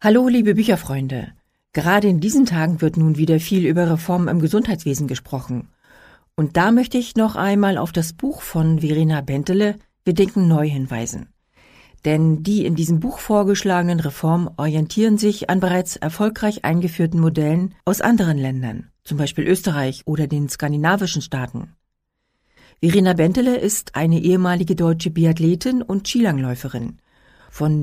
Hallo, liebe Bücherfreunde. Gerade in diesen Tagen wird nun wieder viel über Reformen im Gesundheitswesen gesprochen. Und da möchte ich noch einmal auf das Buch von Verena Bentele, Wir denken neu, hinweisen. Denn die in diesem Buch vorgeschlagenen Reformen orientieren sich an bereits erfolgreich eingeführten Modellen aus anderen Ländern, zum Beispiel Österreich oder den skandinavischen Staaten. Verena Bentele ist eine ehemalige deutsche Biathletin und Skilangläuferin. Von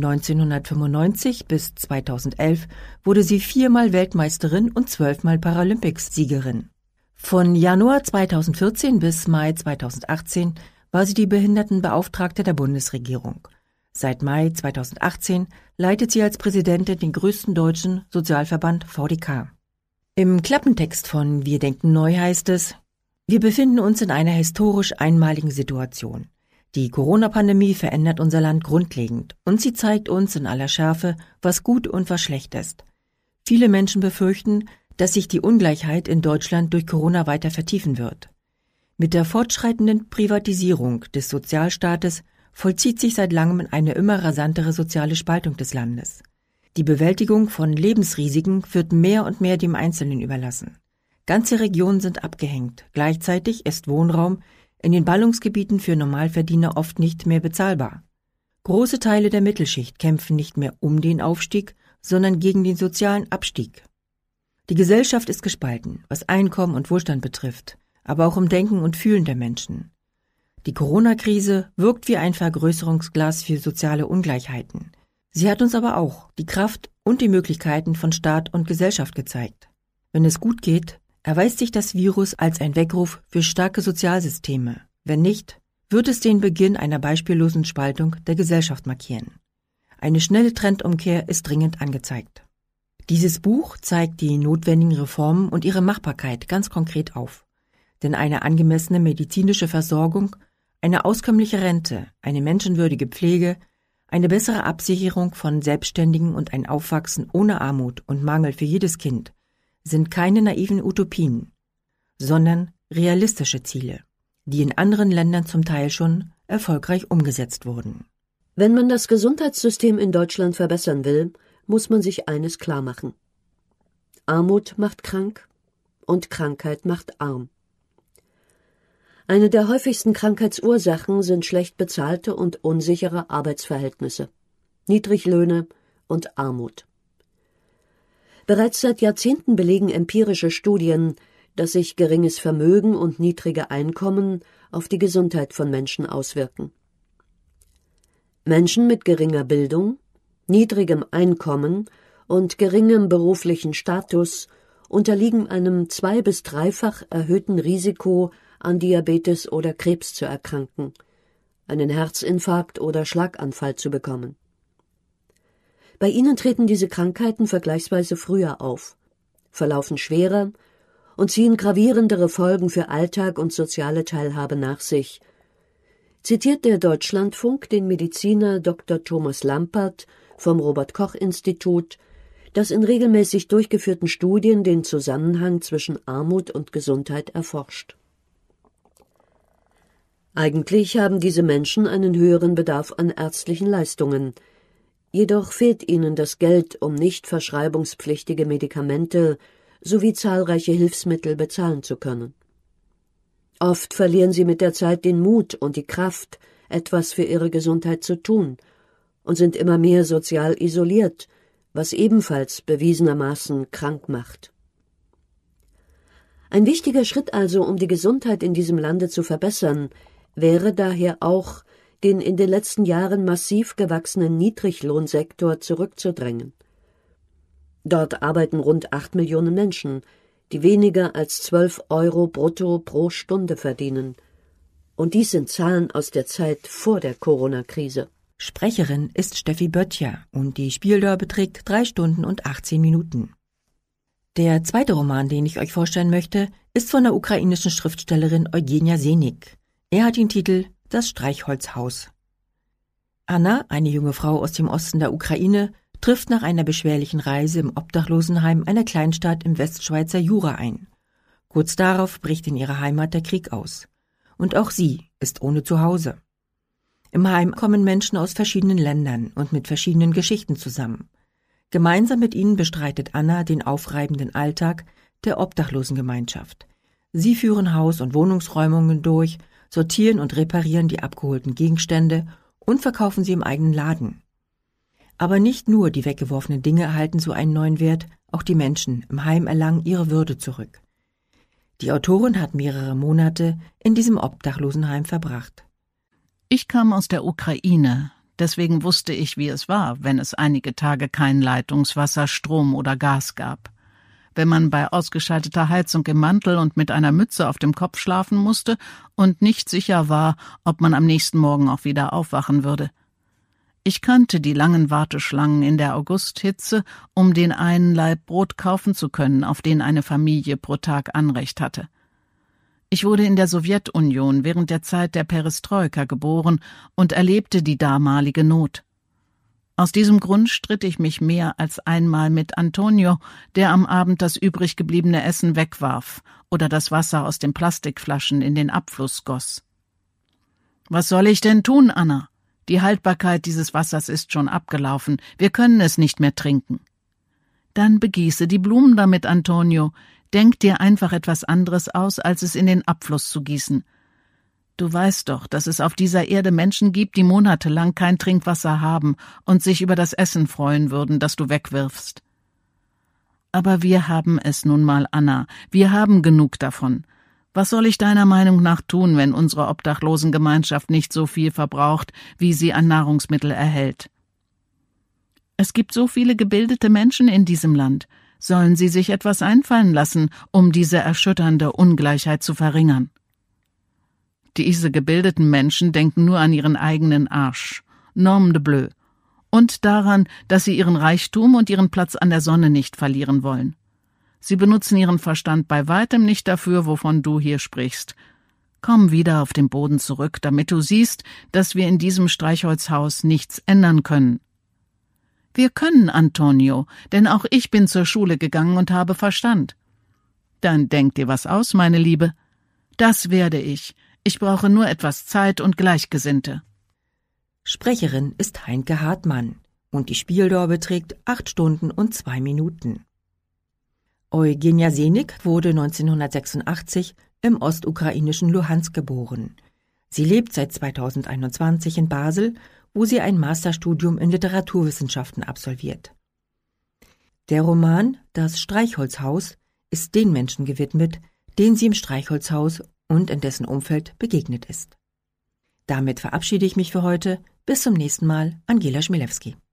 1995 bis 2011 wurde sie 4-mal Weltmeisterin und 12-mal Paralympics-Siegerin. Von Januar 2014 bis Mai 2018 war sie die Behindertenbeauftragte der Bundesregierung. Seit Mai 2018 leitet sie als Präsidentin den größten deutschen Sozialverband VDK. Im Klappentext von Wir denken neu heißt es: Wir befinden uns in einer historisch einmaligen Situation. Die Corona-Pandemie verändert unser Land grundlegend und sie zeigt uns in aller Schärfe, was gut und was schlecht ist. Viele Menschen befürchten, dass sich die Ungleichheit in Deutschland durch Corona weiter vertiefen wird. Mit der fortschreitenden Privatisierung des Sozialstaates vollzieht sich seit langem eine immer rasantere soziale Spaltung des Landes. Die Bewältigung von Lebensrisiken wird mehr und mehr dem Einzelnen überlassen. Ganze Regionen sind abgehängt. Gleichzeitig ist Wohnraum in den Ballungsgebieten für Normalverdiener oft nicht mehr bezahlbar. Große Teile der Mittelschicht kämpfen nicht mehr um den Aufstieg, sondern gegen den sozialen Abstieg. Die Gesellschaft ist gespalten, was Einkommen und Wohlstand betrifft, aber auch im Denken und Fühlen der Menschen. Die Corona-Krise wirkt wie ein Vergrößerungsglas für soziale Ungleichheiten. Sie hat uns aber auch die Kraft und die Möglichkeiten von Staat und Gesellschaft gezeigt. Wenn es gut geht, erweist sich das Virus als ein Weckruf für starke Sozialsysteme. Wenn nicht, wird es den Beginn einer beispiellosen Spaltung der Gesellschaft markieren. Eine schnelle Trendumkehr ist dringend angezeigt. Dieses Buch zeigt die notwendigen Reformen und ihre Machbarkeit ganz konkret auf. Denn eine angemessene medizinische Versorgung, eine auskömmliche Rente, eine menschenwürdige Pflege, eine bessere Absicherung von Selbstständigen und ein Aufwachsen ohne Armut und Mangel für jedes Kind sind keine naiven Utopien, sondern realistische Ziele, die in anderen Ländern zum Teil schon erfolgreich umgesetzt wurden. Wenn man das Gesundheitssystem in Deutschland verbessern will, muss man sich eines klarmachen: Armut macht krank und Krankheit macht arm. Eine der häufigsten Krankheitsursachen sind schlecht bezahlte und unsichere Arbeitsverhältnisse, Niedriglöhne und Armut. Bereits seit Jahrzehnten belegen empirische Studien, dass sich geringes Vermögen und niedrige Einkommen auf die Gesundheit von Menschen auswirken. Menschen mit geringer Bildung, niedrigem Einkommen und geringem beruflichen Status unterliegen einem 2- bis 3-fach erhöhten Risiko, an Diabetes oder Krebs zu erkranken, einen Herzinfarkt oder Schlaganfall zu bekommen. Bei ihnen treten diese Krankheiten vergleichsweise früher auf, verlaufen schwerer und ziehen gravierendere Folgen für Alltag und soziale Teilhabe nach sich, zitiert der Deutschlandfunk den Mediziner Dr. Thomas Lampert vom Robert-Koch-Institut, das in regelmäßig durchgeführten Studien den Zusammenhang zwischen Armut und Gesundheit erforscht. Eigentlich haben diese Menschen einen höheren Bedarf an ärztlichen Leistungen, jedoch fehlt ihnen das Geld, um nicht verschreibungspflichtige Medikamente sowie zahlreiche Hilfsmittel bezahlen zu können. Oft verlieren sie mit der Zeit den Mut und die Kraft, etwas für ihre Gesundheit zu tun, und sind immer mehr sozial isoliert, was ebenfalls bewiesenermaßen krank macht. Ein wichtiger Schritt also, um die Gesundheit in diesem Lande zu verbessern, wäre daher auch, den in den letzten Jahren massiv gewachsenen Niedriglohnsektor zurückzudrängen. Dort arbeiten rund 8 Millionen Menschen, die weniger als 12 Euro brutto pro Stunde verdienen. Und dies sind Zahlen aus der Zeit vor der Corona-Krise. Sprecherin ist Steffi Böttcher und die Spieldauer beträgt 3 Stunden und 18 Minuten. Der zweite Roman, den ich euch vorstellen möchte, ist von der ukrainischen Schriftstellerin Eugenia Senik. Er hat den Titel »Das Streichholzhaus«. Anna, eine junge Frau aus dem Osten der Ukraine, trifft nach einer beschwerlichen Reise im Obdachlosenheim einer Kleinstadt im Westschweizer Jura ein. Kurz darauf bricht in ihrer Heimat der Krieg aus. Und auch sie ist ohne Zuhause. Im Heim kommen Menschen aus verschiedenen Ländern und mit verschiedenen Geschichten zusammen. Gemeinsam mit ihnen bestreitet Anna den aufreibenden Alltag der Obdachlosengemeinschaft. Sie führen Haus- und Wohnungsräumungen durch, sortieren und reparieren die abgeholten Gegenstände und verkaufen sie im eigenen Laden. Aber nicht nur die weggeworfenen Dinge erhalten so einen neuen Wert, auch die Menschen im Heim erlangen ihre Würde zurück. Die Autorin hat mehrere Monate in diesem Obdachlosenheim verbracht. Ich kam aus der Ukraine, deswegen wusste ich, wie es war, wenn es einige Tage kein Leitungswasser, Strom oder Gas gab. Wenn man bei ausgeschalteter Heizung im Mantel und mit einer Mütze auf dem Kopf schlafen musste und nicht sicher war, ob man am nächsten Morgen auch wieder aufwachen würde. Ich kannte die langen Warteschlangen in der Augusthitze, um den einen Laib Brot kaufen zu können, auf den eine Familie pro Tag Anrecht hatte. Ich wurde in der Sowjetunion während der Zeit der Perestroika geboren und erlebte die damalige Not. Aus diesem Grund stritt ich mich mehr als einmal mit Antonio, der am Abend das übrig gebliebene Essen wegwarf oder das Wasser aus den Plastikflaschen in den Abfluss goss. »Was soll ich denn tun, Anna? Die Haltbarkeit dieses Wassers ist schon abgelaufen. Wir können es nicht mehr trinken.« »Dann begieße die Blumen damit, Antonio. Denk dir einfach etwas anderes aus, als es in den Abfluss zu gießen. Du weißt doch, dass es auf dieser Erde Menschen gibt, die monatelang kein Trinkwasser haben und sich über das Essen freuen würden, das du wegwirfst.« »Aber wir haben es nun mal, Anna. Wir haben genug davon. Was soll ich deiner Meinung nach tun, wenn unsere Obdachlosengemeinschaft nicht so viel verbraucht, wie sie an Nahrungsmittel erhält?« »Es gibt so viele gebildete Menschen in diesem Land. Sollen sie sich etwas einfallen lassen, um diese erschütternde Ungleichheit zu verringern?« »Diese gebildeten Menschen denken nur an ihren eigenen Arsch. Nom de bleu. Und daran, dass sie ihren Reichtum und ihren Platz an der Sonne nicht verlieren wollen. Sie benutzen ihren Verstand bei weitem nicht dafür, wovon du hier sprichst. Komm wieder auf den Boden zurück, damit du siehst, dass wir in diesem Streichholzhaus nichts ändern können.« »Wir können, Antonio, denn auch ich bin zur Schule gegangen und habe Verstand.« »Dann denk dir was aus, meine Liebe.« »Das werde ich. Ich brauche nur etwas Zeit und Gleichgesinnte.« Sprecherin ist Heinke Hartmann und die Spieldauer beträgt 8 Stunden und 2 Minuten. Eugenia Senik wurde 1986 im ostukrainischen Luhansk geboren. Sie lebt seit 2021 in Basel, wo sie ein Masterstudium in Literaturwissenschaften absolviert. Der Roman »Das Streichholzhaus« ist den Menschen gewidmet, denen sie im Streichholzhaus und in dessen Umfeld begegnet ist. Damit verabschiede ich mich für heute. Bis zum nächsten Mal, Angela Schmielewski.